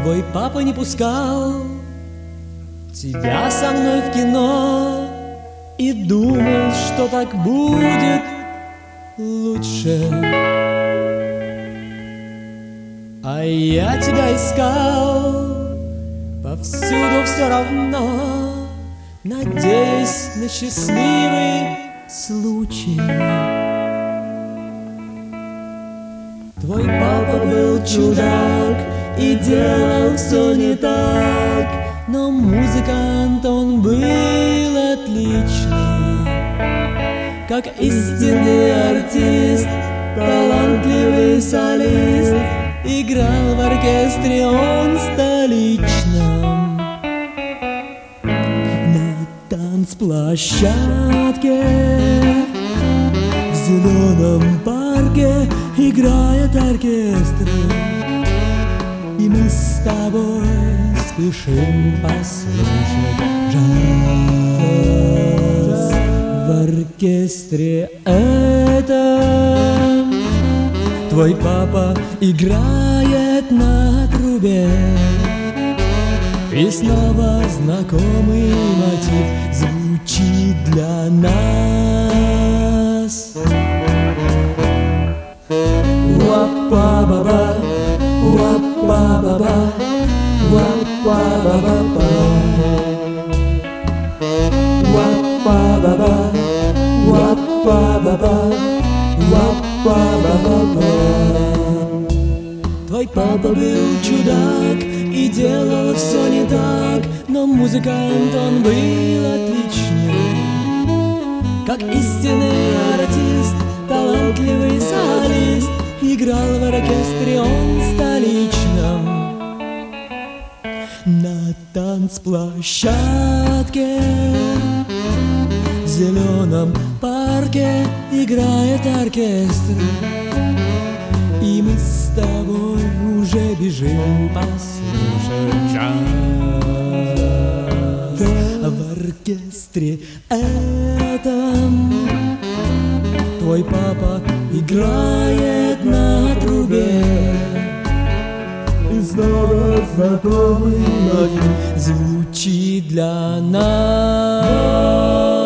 Твой папа не пускал тебя со мной в кино и думал, что так будет лучше. А я тебя искал повсюду все равно, надеясь на счастливый случай. Твой папа был чудак и делал все не так, но музыкант он был отличный, как истинный артист, талантливый солист. Играл в оркестре он столичном, на танцплощадке в зеленом парке играет оркестр, и мы с тобой спешим послушать джаз в оркестре этом. Твой папа играет на трубе, и снова знакомый мотив звучит для нас. Уа-па-ба-ба, уа-па-ба-ба, уа-па-ба-ба-ба, уа-па-ба-ба, уа-па-ба-ба, уа-па-ба-ба-ба. Твой папа был чудак и делал все не так, но музыкант он был отличный, как истинный артист, талантливый солист. Играл в оркестре он столичном, на танцплощадке в зеленом парке играет оркестр, и мы с тобой уже бежим послушать джаз в оркестре этом. Твой папа играет на трубе, и снова знакомый мотив звучит для нас.